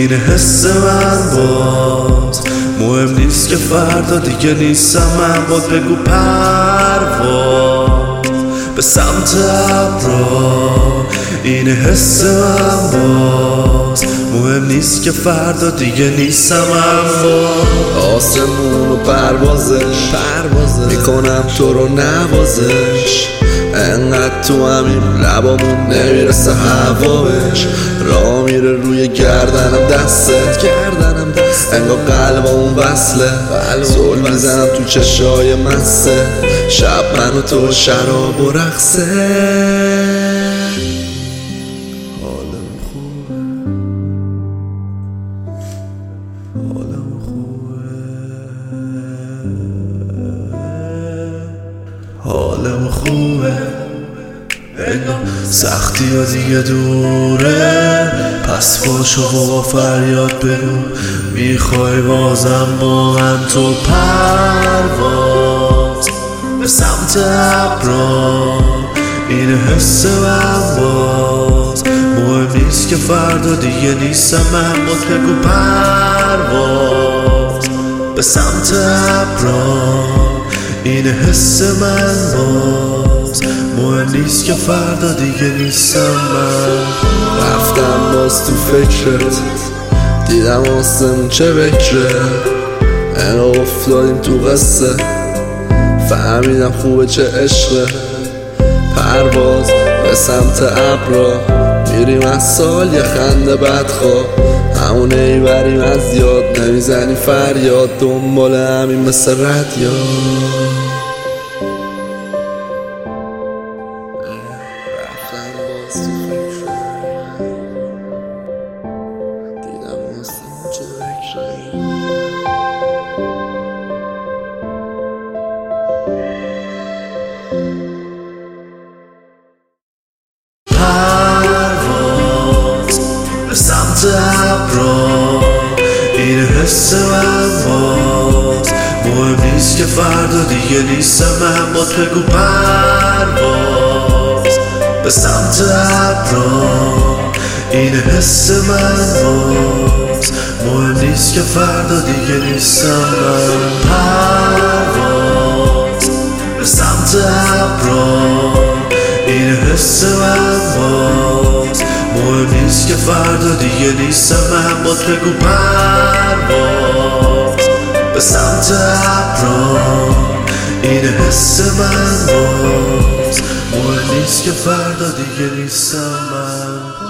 این حس من باز مهم نیست که فردا دیگه نیستم من باز بگو پرواز به سمت ابرا این حس من باز مهم نیست که فردا دیگه نیستم من باز آسمون و پروازش میکنم تو رو نوازش انقدر تو همین لبامون نمیرسه هواش راه میره روی گردنم دستت انگار قلبمون وصله زل میزنم تو چشای مسته شب من و تو شراب و رقصه حالم خوبه حالم خوبه انگار سختی ها دیگه دوره پس باشو با فریاد بگو میخوای بازم با من تو پرواز به سمت ابرا این حس من باز مهم نیست که فردا دیگه نیستم من باز بگو پرواز به سمت ابرا این حس من باز مهم نیست که فردا دیگه نیستم من رفتم باز تو فکرت دیدم آسمون چه بکره انگار افتادیم تو قصه فهمیدم خوبه چه عشقه پرواز به سمت ابرا میریم از سال یه خنده بدخواه همون ایوریم از یاد نمیزنی فریاد دنبال همین مثل رادیو رفتم باز تو فکر دیدم آسمون چه بکره به سمت ابرا این حس من باز مهم نیست که فردا دیگه نیستم من باز بگو پرواز به سمت ابرا این حس من باز مهم نیست که فردا دیگه نیستم من پرواز به سمت ابرا این حس من باز مهم نیست که فردا دیگه نیستم من باز بگو پرواز به سمت ابرا این حس من باز مهم نیست که فردا دیگه نیستم من